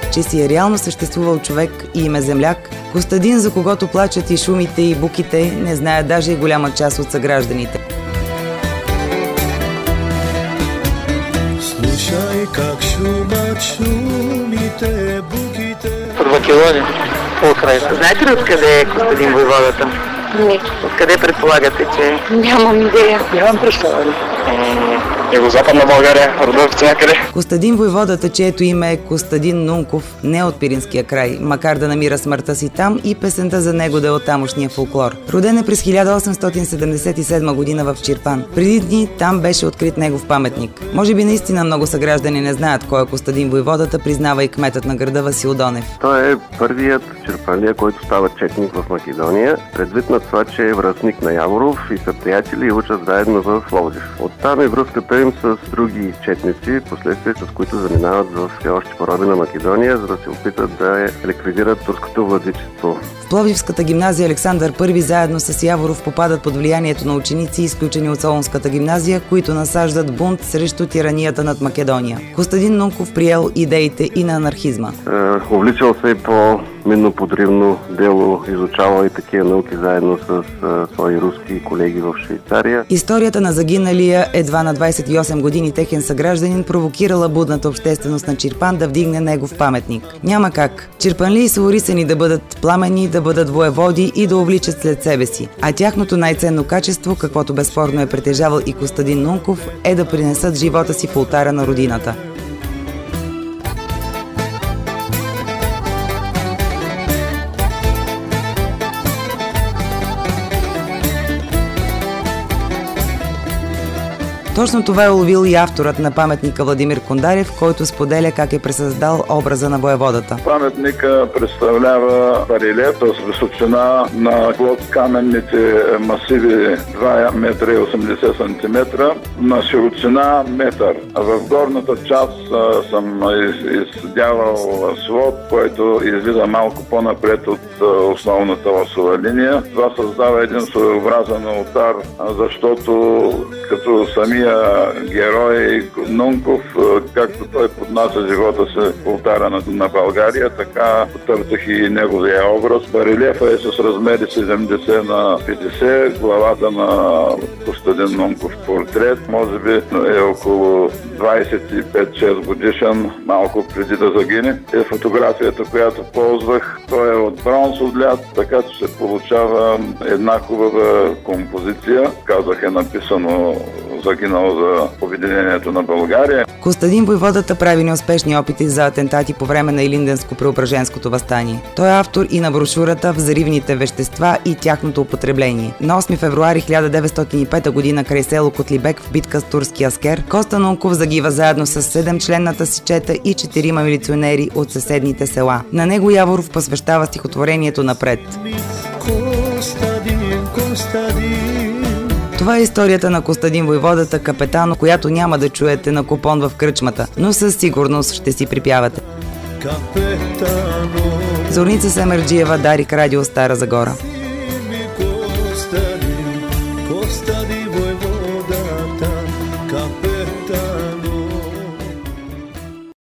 че си е реално съществувал човек и им е земляк, Костадин, за когото плачат и шумите и буките, не знаят даже и голяма част от съгражданите. Слушай как шумат шумите, буките. От Македония. Знаете ли откъде е Костадин войводата? Не. Откъде предполагате, че... Нямам идея. Нямам представа. Югозападна България, Родовица някъде. Костадин войводата, чието име е Костадин Нунков, не от Пиринския край, макар да намира смъртта си там и песента за него да е от тамошния фолклор. Роден е през 1877 година в Чирпан. Преди дни там беше открит негов паметник. Може би наистина много съграждани не знаят кой е Костадин войводата, признава и кметът на града Васил Донев. Той е първият черпанлия, който става четник в Македония, предвид на това, че е връстник на Яворов и са приятели и учат заедно в Пловдив. Оттам е връзката им с други четници, последствие с които заминават в все още пороби на Македония, за да се опитат да ликвидират турското владичество. В Пловдивската гимназия Александър I заедно с Яворов попадат под влиянието на ученици, изключени от Солунската гимназия, които насаждат бунт срещу тиранията над Македония. Костадин Нунков приел идеите и на анархизма. Увличал се и по минно-подривно дело, изучавал и такива науки заедно с свои руски колеги в Швейцария. Историята на загиналия едва на 28 години техен съгражданин провокирала будната общественост на Чирпан да вдигне негов паметник. Няма как. Чирпанлии са орисани да бъдат пламени, да бъдат воеводи и да увличат след себе си. А тяхното най-ценно качество, каквото безспорно е притежавал и Костадин Нунков, е да принесат живота си в олтара на родината. Точно това е уловил и авторът на паметника Владимир Кондарев, който споделя как е пресъздал образа на воеводата. Паметника представлява барелеф с височина на каменните масиви 2 метра и 80 сантиметра, на широчина метър. В горната част съм издявал свод, който излиза малко по-напред от основната лосова линия. Това създава един своеобразен олтар, защото като самия герой Нунков, както той поднася живота си в олтара на България, така потърсих и неговия образ. Барелефа е с размери 70 на 50, главата на Костадин Нунков портрет, може би е около 25-6 годишен, малко преди да загине. Е фотографията, която ползвах, той е от бронз отлят, така че се получава една хубава композиция. Казах, е написано загинал за обединението на България. Костадин войводата прави неуспешни опити за атентати по време на Илинденско-Преображенското въстание. Той е автор и на брошурата "Взривните вещества и тяхното употребление". На 8 февруари 1905 година край село Котлибек в битка с турски аскер, Коста Нунков загива заедно с 7-членната си чета и 4 милиционери от съседните села. На него Яворов посвещава стихотворението "Напред". Това е историята на Костадин войводата Капетано, която няма да чуете на купон в кръчмата, но със сигурност ще си припявате. Зорница Семерджиева, Дарик, Радио Стара Загора.